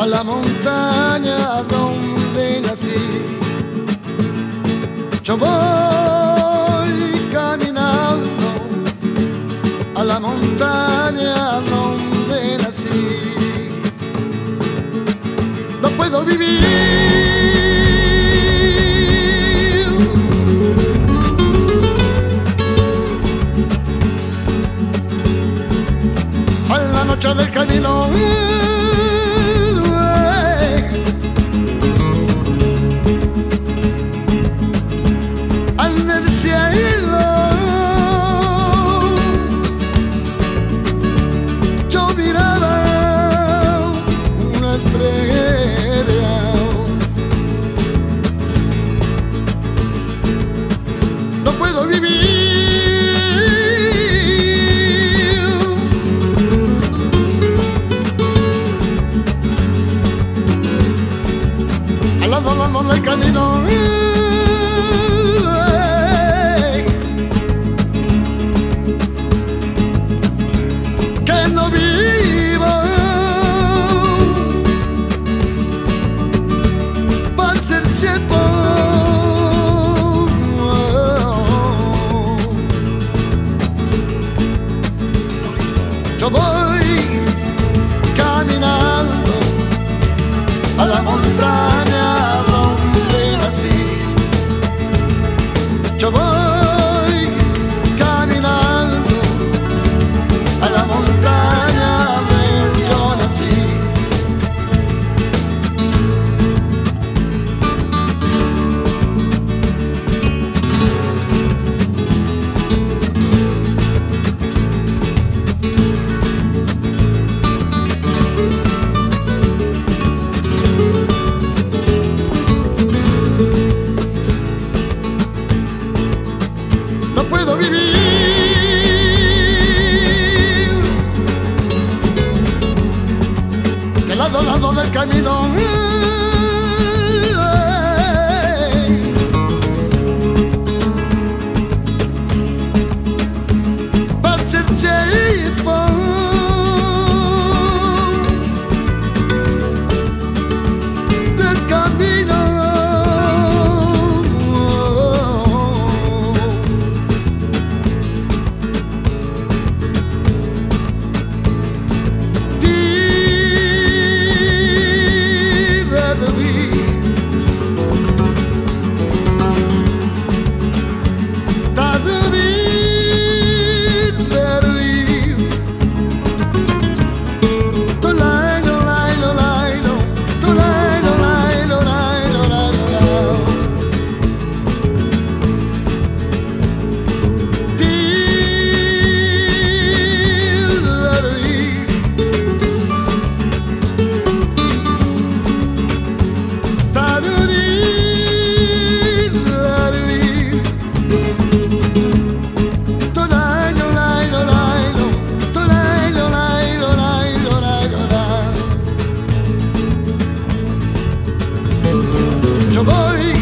a la montaña donde nací. Yo voy caminando a la montaña donde nací. No puedo vivir a la noche del camino. En el cielo yo miraba una estrella. No puedo vivir al lado del camino. Yo voy caminando a la montaña donde nací. Yo voy caminando a la montaña donde yo nací. No puedo vivir que al lado del camino. Va a ser tiempo del camino. Yo voy